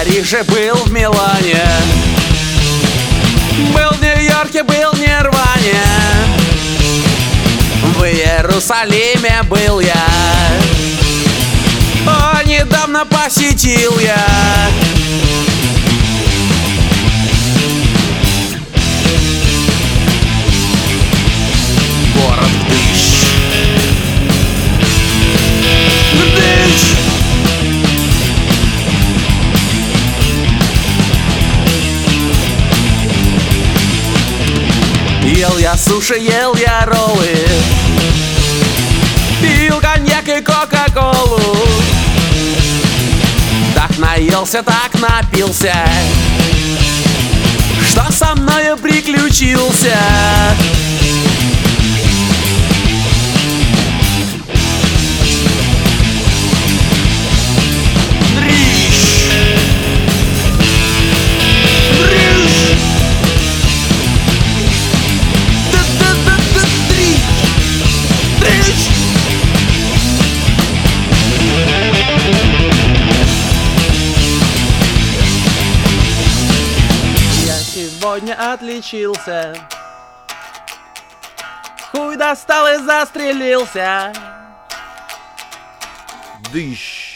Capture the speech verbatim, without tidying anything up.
Париже, был в Милане, был в Нью-Йорке, был в Нирване, в Иерусалиме был я, а недавно посетил я город Гдыщ. Гдыщ! Ел я суши, ел я роллы, пил коньяк и кока-колу. Так наелся, так напился, что со мною приключился. Сегодня отличился, хуй достал и застрелился. Дыщ.